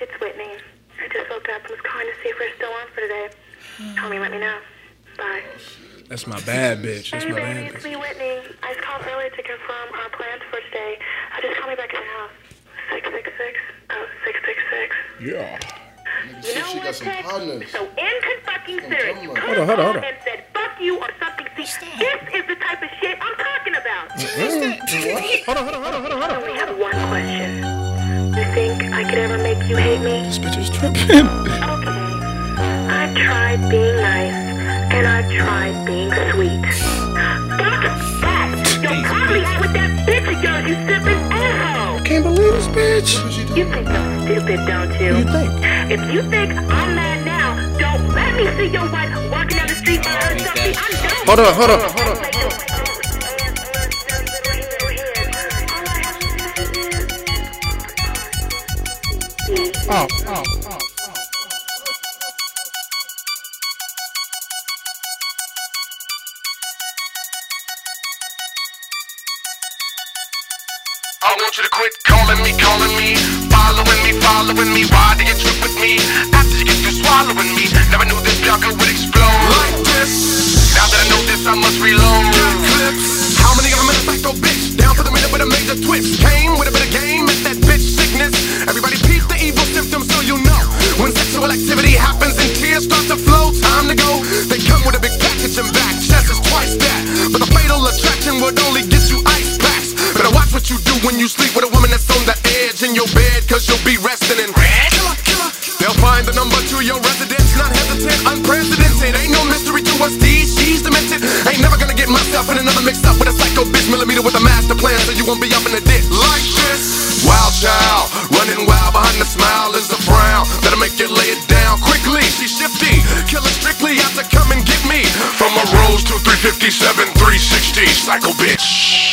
it's Whitney. I just woke up and was calling to see if we're still on for today. Call me, let me know. Bye. That's my bad bitch. That's hey, my baby, bad it's bitch. me, Whitney. I just called earlier to confirm our plans for today. Just call me back at the house. 666. Oh, 666. Yeah. You know what, Ted? So fucking serious. You Hold on. and said fuck you or something. See, this is the type of shit I'm talking about. Hold on. We have one question. You think I could ever make you hate me? This bitch is tripping. Okay. I've tried being nice, and I've tried being sweet. Fuck that! You're probably out with that bitch of yours, you stupid asshole! I can't believe this bitch. You think I'm stupid, don't you? What do you think? If you think I'm mad now, don't let me see your wife walking down the street by herself. See, I'm done. Hold on. Oh. I want you to quit calling me, following me. Why do you trip with me? After you get through swallowing me, never knew this blocker would explode like this. Now that I know this, I must reload. Clips. How many of them in a psycho bitch? Down to the minute with a major twist. Came with a bit of game, it's that bitch sickness. Everybody peep the evil symptoms so you know. When sexual activity happens and tears start to flow, time to go. They come with a big package and back. Chest is twice that, but the fatal attraction would only get you ice packs. Better watch what you do when you sleep with a woman that's on the edge in your bed, cause you'll be resting in killer. They'll find the number to your residence, not hesitant, unprecedented. Ain't no mystery to us, she's demented. Ain't never gonna get myself in another mix up with a psycho bitch millimeter with a master plan, so you won't be up in the ditch like this. Wild child, running wild behind the smile is a frown that'll make you lay it down quickly. She's shifty, killer strictly out to come and get me. From a Rose to 357, 360, psycho bitch.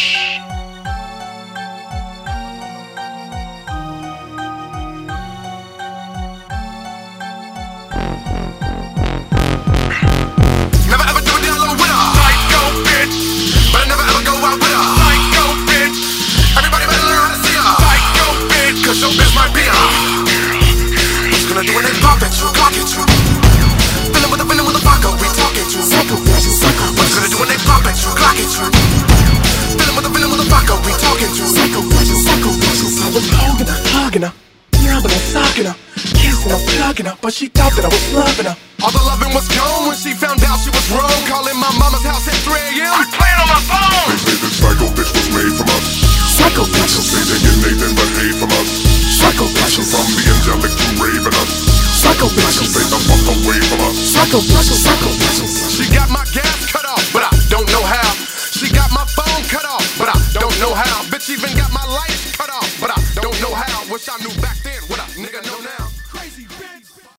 But she thought that I was loving her. All the loving was gone when she found out she was wrong. Calling my mama's house at 3 a.m. I'm playing on my phone. They say this psycho bitch was made from us. Psycho bitches say they get nothing but hate from us. Psycho bitches from the angelic to raving us. Psycho bitches stay the fuck away from us. Psycho bitches. She got my gas cut off, but I don't know how. She got my phone cut off, but I don't know how. Bitch even got my lights cut off, but I don't know how. Wish I knew.